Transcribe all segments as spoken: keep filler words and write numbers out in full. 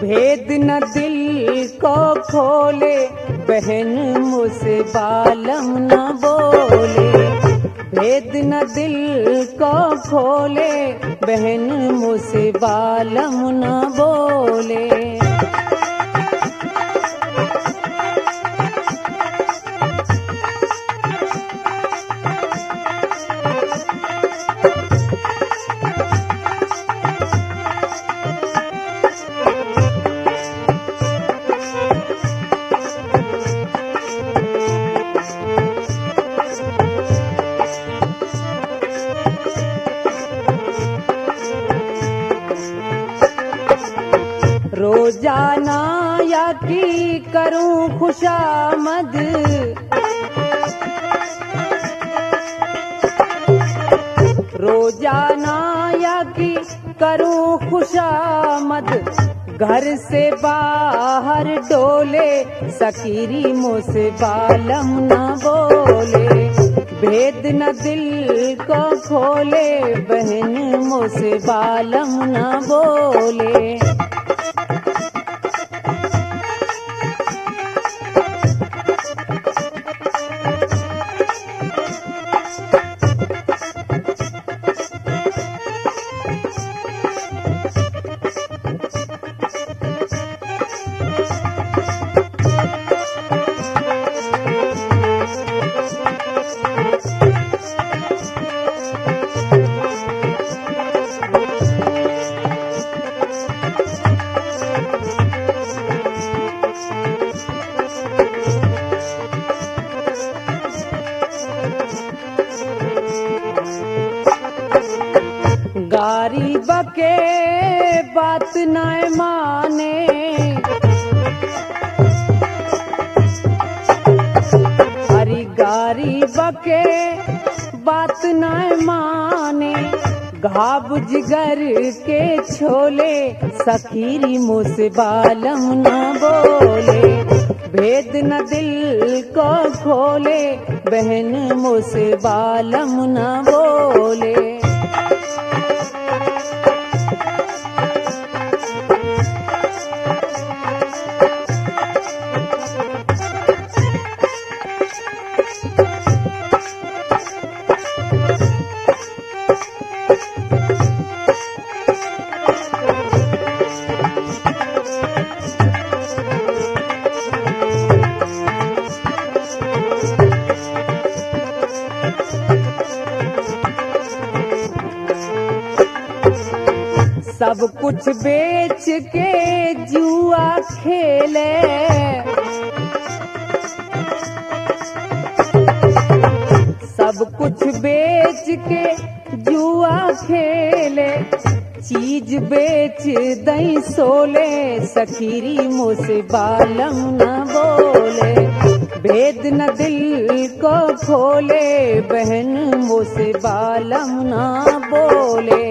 भेद न दिल को खोले बहन मुझसे बालम न बोले। भेद न दिल को खोले बहन मुझसे बालम न बोले। रोजाना या की करूं खुशामद, रोजाना या की करूं खुशामद। घर से बाहर डोले सकीरी मुझसे बालम न बोले। भेद न दिल को खोले बहन मुझसे बालम न बोले। गारी बके बात न माने, हरी गारी बके बात न माने। घाव जिगर के छोले सखीरी मुझसे बालम न बोले। भेद न दिल को खोले बहन मुझसे बालम न बोले। सब कुछ बेच के जुआ खेले, सब कुछ बेच के जुआ खेले। चीज बेच दई सोले सखीरी मुझसे बालम न बोले। भेद न दिल को खोले बहन मुझसे बालम न बोले।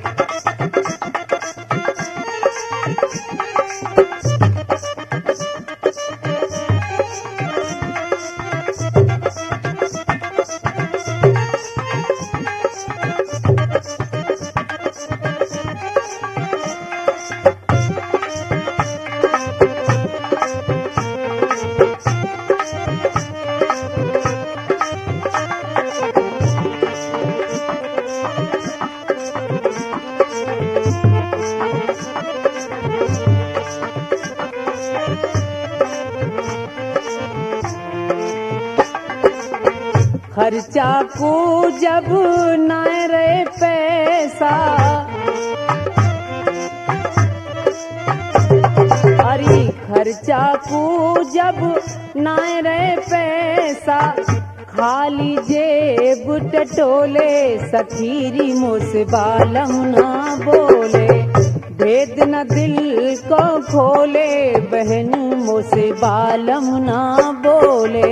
खर्चा को जब न रहे पैसा, अरे खर्चा को जब न रहे पैसा। खाली जेब टटोले सखीरी मुझसे बालम न बोले। भेद न दिल को खोले बहन मुझसे बालम न बोले।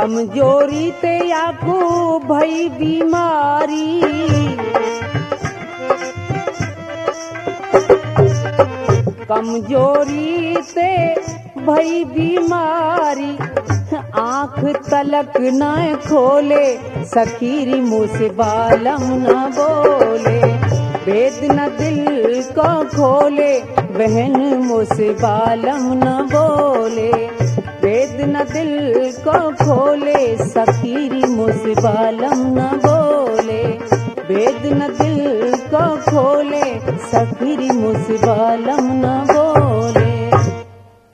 कमजोरी ते याकू भई बीमारी, कमजोरी ते भई बीमारी, आँख तलक न खोले सखीरी मुँह से बालम न बोले, भेद न दिल को खोले बहन मुँह से बालम न बोले, भेद न दिल को खोले सखीरी मुँह से बालम न बोले, भेद न दिल को खोले सखीरी मुँह से बालम न